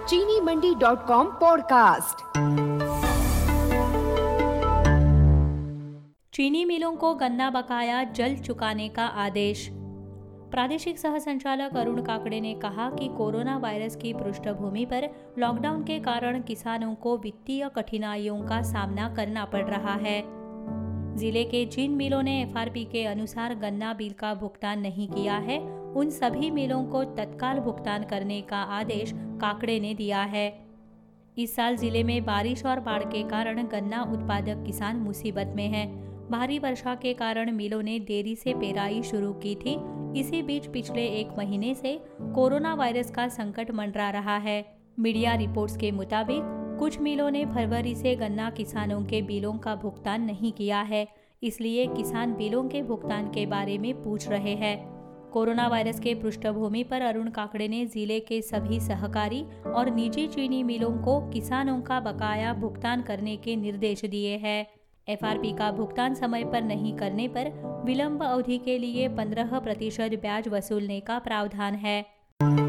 चीनी मंडी.com पॉडकास्ट। चीनी मिलों को गन्ना बकाया जल्द चुकाने का आदेश। प्रादेशिक सह संचालक अरुण काकड़े ने कहा कि कोरोना वायरस की पृष्ठभूमि पर लॉकडाउन के कारण किसानों को वित्तीय कठिनाइयों का सामना करना पड़ रहा है। जिले के जिन मिलों ने एफआरपी के अनुसार गन्ना बिल का भुगतान नहीं किया है, उन सभी मिलों को तत्काल भुगतान करने का आदेश काकड़े ने दिया है। इस साल जिले में बारिश और बाढ़ के कारण गन्ना उत्पादक किसान मुसीबत में हैं। भारी वर्षा के कारण मिलों ने देरी से पेराई शुरू की थी। इसी बीच पिछले एक महीने से कोरोना वायरस का संकट मंडरा रहा है। मीडिया रिपोर्ट्स के मुताबिक कुछ मिलों ने फरवरी से गन्ना किसानों के बिलों का भुगतान नहीं किया है, इसलिए किसान बिलों के भुगतान के बारे में पूछ रहे हैं। कोरोना वायरस के पृष्ठभूमि पर अरुण काकड़े ने जिले के सभी सहकारी और निजी चीनी मिलों को किसानों का बकाया भुगतान करने के निर्देश दिए हैं। एफआरपी का भुगतान समय पर नहीं करने पर विलंब अवधि के लिए 15% ब्याज वसूलने का प्रावधान है।